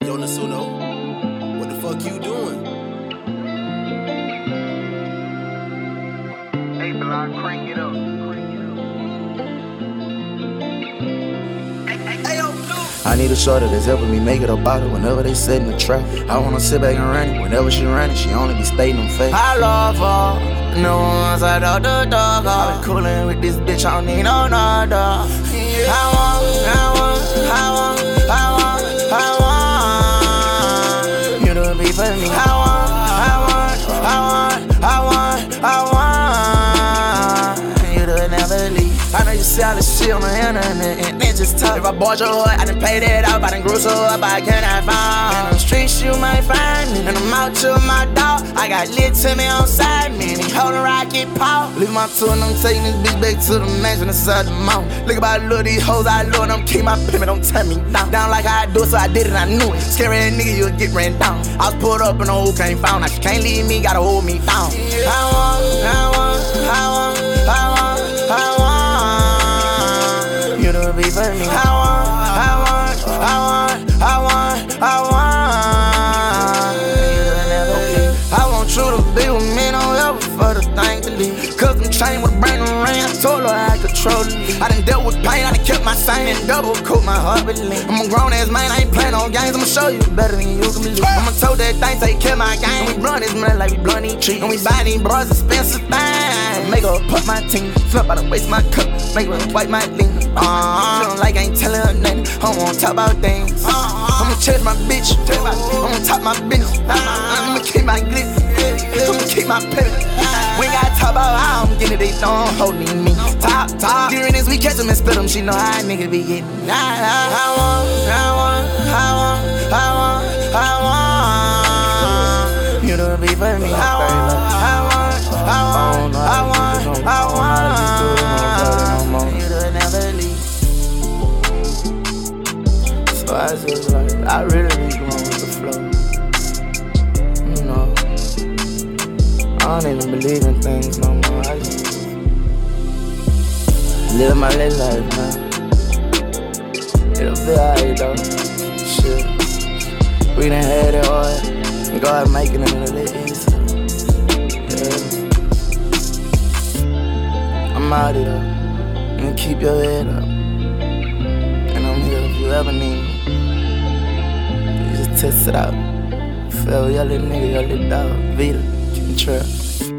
Yo, Nasuno, what the fuck you doing? Hey, Block, crank it up. I need a shorty that's helping me make it up out it whenever they set in the trap. I wanna sit back and run it. Whenever she running, she only be stating them fake. I love her, no one's out of the dog. I been coolin' with this bitch, I don't need no nada. I want you to be for me. I want you to never leave. I know you see all this shit on the internet and it just tough. If I bought your heart, I done paid it out. I done grew so up, I cannot find. In the streets you might find me, and I'm out to my dog. I got lit to me on side me, and he holdin' rocket paw. Leave my tour and I'm taking this bitch back to the mansion inside the mountain. Look about look these hoes I love and I'm keep my pimp, don't tell me down. Down like I do it, so I did it, I knew it. Scary ass nigga, you'll get ran down. I was pulled up and the hoe can't found. Now she can't leave me, gotta hold me down. I want you to be for me. I want you to never leave. I want you to be with me, don't ever for the thing to leave. Cause I'm chained with a brand new ring, I told her I control the lead. I done dealt with pain, I done kept my sane and double coat my heart believe. I'm a grown ass man, I ain't playing no games, I'ma show you better than you can believe. I'ma told that thing, take care of my game. We run this money like we blunt each treat. And we buy these bras expensive things. Make her put my team, flip out and waste my cup, make her wipe my lean. She don't like, I ain't telling her nothing, I don't wanna talk about things. I'ma chase my bitch, I'ma top my business. I'ma keep my glitz, I'ma keep my pivot. We ain't gotta talk about how I'm getting it, they don't hold me. Top, during this we catch them and split them, she know how a nigga be getting. I want you to be for me. I want you to never leave. So I just like, I really be going with the flow. You know, I don't even believe in things no more. I just live my little life, man. It'll be alright though. Shit, we done had it hard. God making it a little easier. Yeah. I'm out here, and keep your head up. And I'm here if you ever need me. You just test it out. Feel your little nigga, your little dog, Vita, keep it trail.